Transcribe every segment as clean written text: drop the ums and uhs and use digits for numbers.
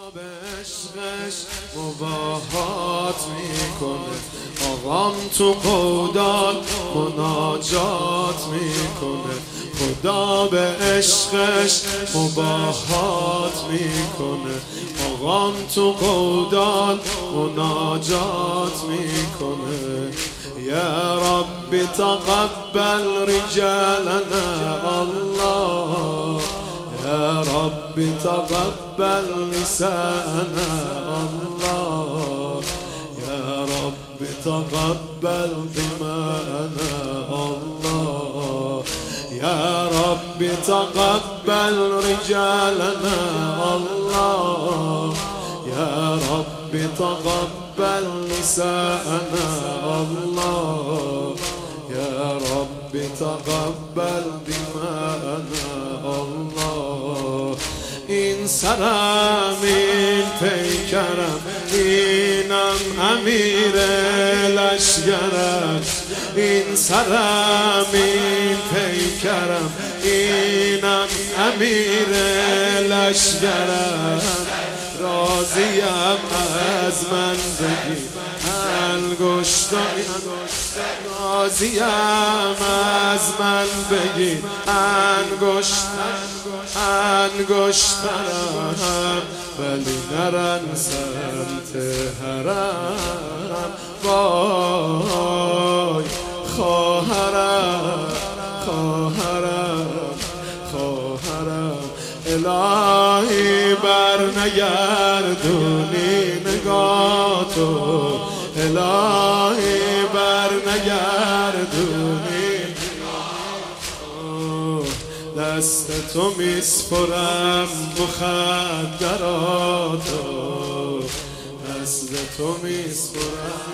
به عشقش مباهات میکنه، آقام تو قودال مناجات میکنه. خدا به عشقش مباهات میکنه، آقام تو قودال مناجات میکنه. یا رب تقبل رجالنا الله، يا رب تقبل نساءنا الله، يا رب تقبل دماءنا الله، يا رب تقبل رجالنا الله، يا رب تقبل نساءنا الله، يا رب تقبل دماءنا الله. این سرم این پیکرم اینم امیر لشگرم، این سرم این پیکرم اینم امیر لشگرم. راضیم از من بگی انگشتان، راضیم از من بگی انگشترم، ولی نرن سمت حرم. وای خواهرم الهی بر نگردونی نگاه تو، الهی بر نگردونی دست تو میسپرم مخدراتو، دست تو میسپرم.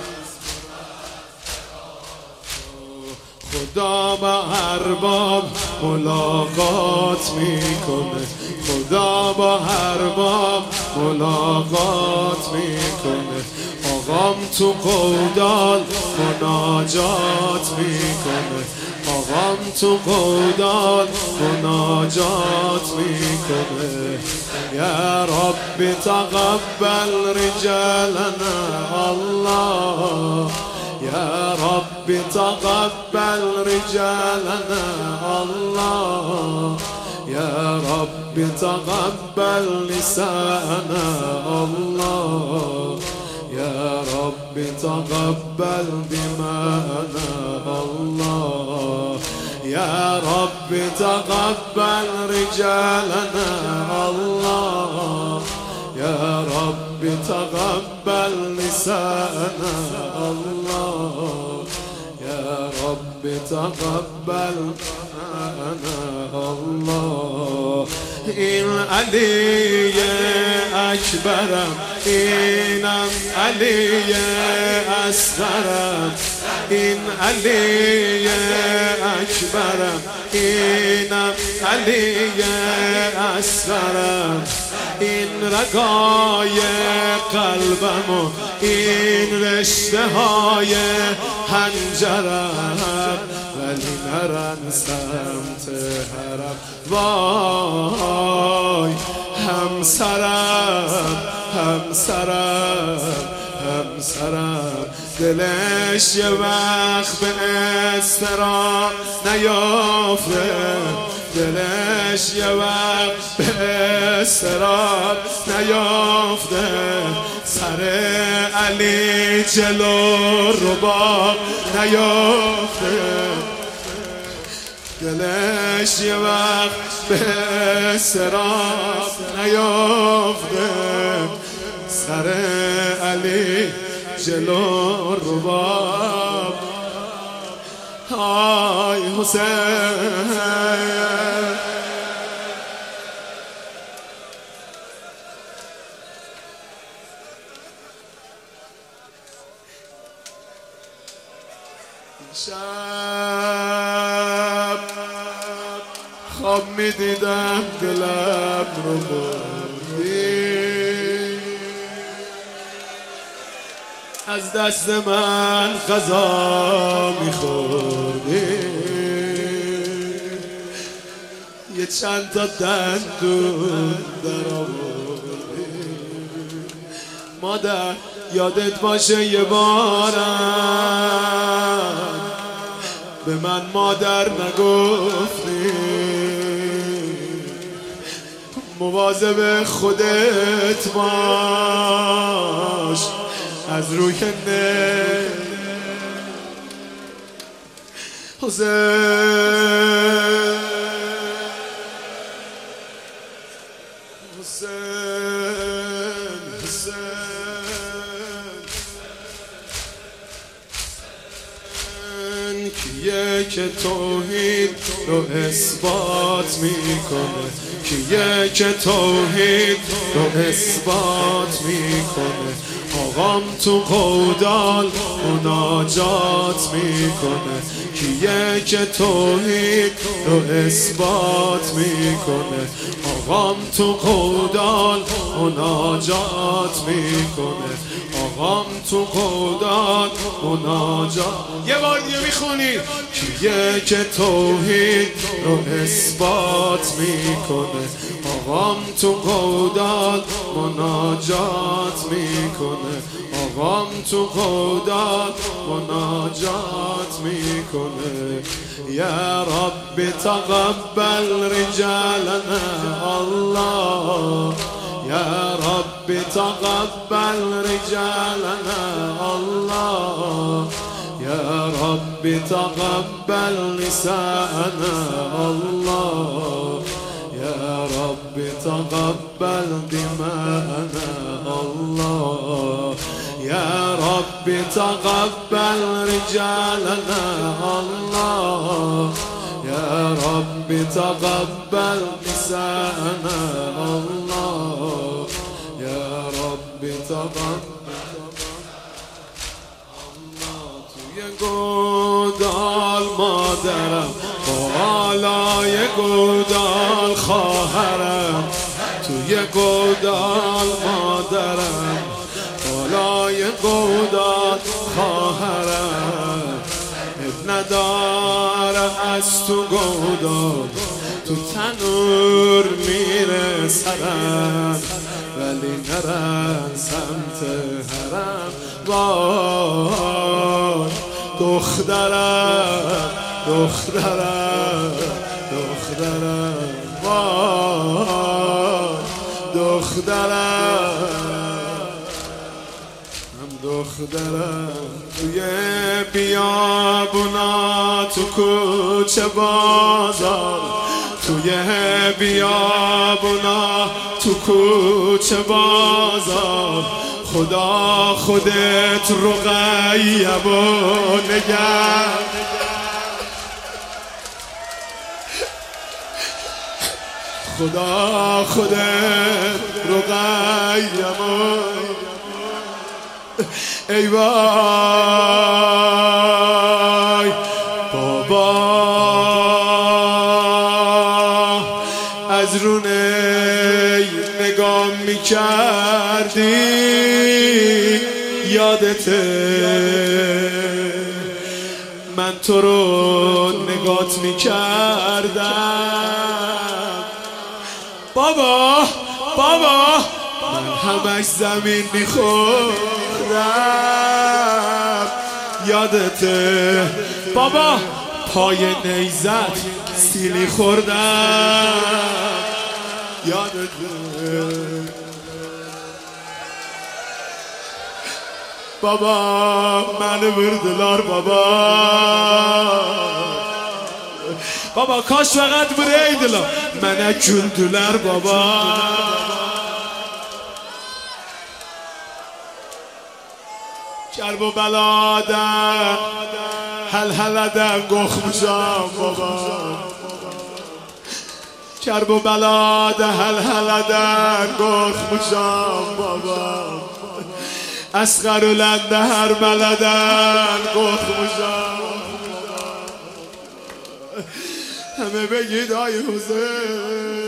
خدا با ارباب ملاقات میکنه، خدا با ارباب ملاقات میکنه. آقام تو قودال مناجات میکنه، آقام تو قودال مناجات میکنه. یا رب تقبل رجالنا الله، يا رب تقبل رجالنا الله، يا رب تقبل نساءنا الله، يا رب تقبل دماءنا الله، يا رب تقبل رجالنا الله، يا رب تقبل نساءنا الله، يا رب تقبل نساءنا الله. این علی اکبرم اینم علی اصغرم، این علی اکبرم اینم علی اصغرم. این رگای قلبم و این رشته های حنجرم، ولی نرن سمت حرم. وای همسرم دلش یه وقت به اضطراب نیافته، دلش یه وقت به اضطراب نیافته. سر علی جلو رباب نیافته، دلش یه وقت به اضطراب نیافته. سر علی جلو رباب. های حسین شب خواب میدیدم دلم رو بردی، از دست من غذا میخوردی، یه چند تا دندون در آوردی. مادر یادت باشه یه بارم به من مادر نگفتی، مواظب خودت باش از روی کیه که توحید رو اثبات میکنه، کیه که توحید رو اثبات میکنه، آقام تو قودال مناجات میکنه، کیه که توحید رو اثبات میکنه، آقام تو قودال مناجات میکنه، آقام تو قودال مناجات. یه بار دیگه میخونی کیه که توحید رو اثبات میکنه، آقام تو قودال مناجات میکنه، آقام تو قودال مناجات میکنه. یا رب تقبل رجالنا الله، یا رب تقبل رجالنا الله، یا رب تقبل نساءنا الله، یا رب تقبل دماءنا الله، یا رب تقبل رجالنا الله، یا رب تقبل نساءنا الله، یا رب تقبل. توی گودال مادرم، بالای گودال خواهرم، توی گودال مادرم، بالای گودال خواهرم، اب نداره از تو گودال، تو تنور میره سرم، ولی نرم سمت حرم. وای دخترم دخترم دخترم، وای دخترم دخترم. توی بیابونا تو کوچه بازار، توی بیابونا تو کوچه بازار، خدا خودت رقیب و نگر، خدا خودت رقیب و ای وای بابا از رونه نگاه میکردی یادته، من تو رو نگات میکردم بابا بابا، من همش زمین میخوردم یادته بابا، پای نیزت سیلی خوردم یادته بابا، من بردلار بابا بابا، کاش فقط بره ایدلا من کندولر بابا. کرب و بلادن هل هلدن گخمشم بابا، کرب و بلادن هل هلدن گخمشم بابا، اسخر و لنده هر ملدن گخمشم. همه بگید آی حسین